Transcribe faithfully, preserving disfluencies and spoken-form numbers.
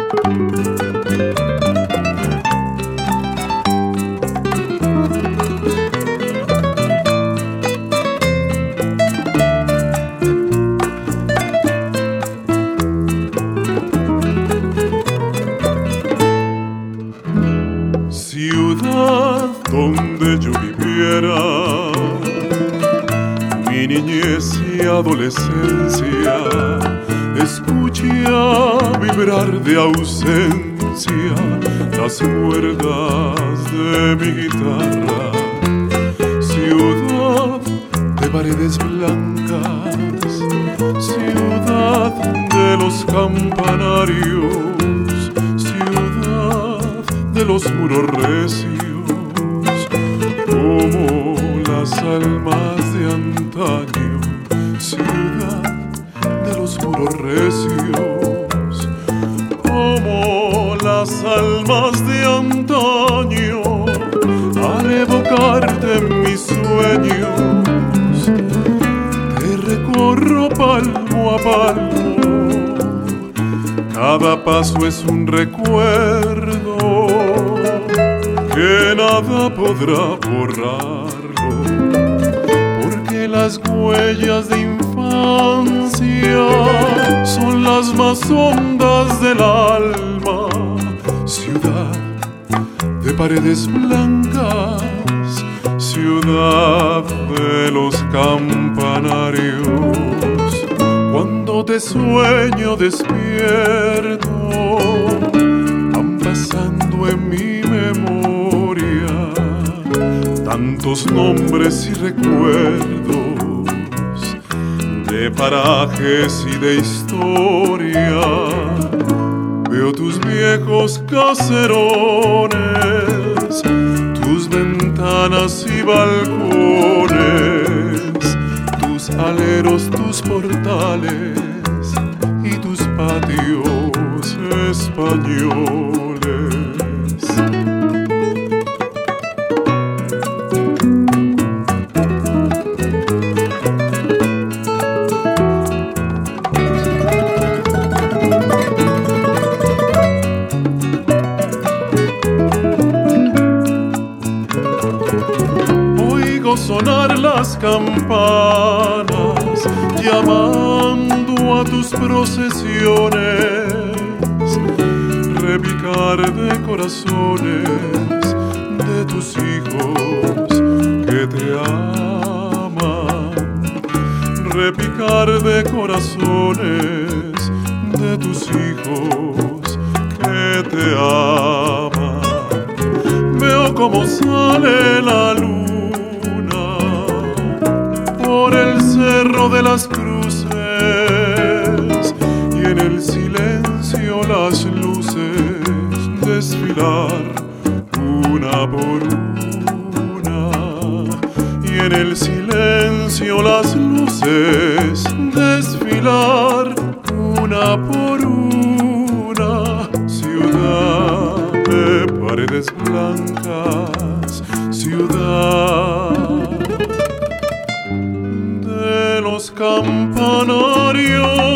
Ciudad donde yo viviera mi niñez y adolescencia, escucha vibrar de ausencia las cuerdas de mi guitarra. Ciudad de paredes blancas, ciudad de los campanarios, de los muros recios, como las almas de antaño. Ciudad de los muros recios, como las almas de antaño. Al evocarte en mis sueños, te recorro palmo a palmo. Cada paso es un recuerdo que nada podrá borrarlo, porque las huellas de infancia son las más hondas del alma. Ciudad de paredes blancas, ciudad de los campanarios. Cuando te sueño despierto, van pasando en mi memoria tantos nombres y recuerdos de parajes y de historia. Veo tus viejos caserones, tus ventanas y balcones, tus aleros, tus portales y tus patios españoles. Sonar las campanas, llamando a tus procesiones, repicar de corazones de tus hijos que te aman, repicar de corazones de tus hijos que te aman. Veo cómo sale la luz por el cerro de las cruces, y en el silencio las luces desfilar una por una, y en el silencio las luces desfilar una por una. Ciudad de paredes blancas, ciudad los campanarios.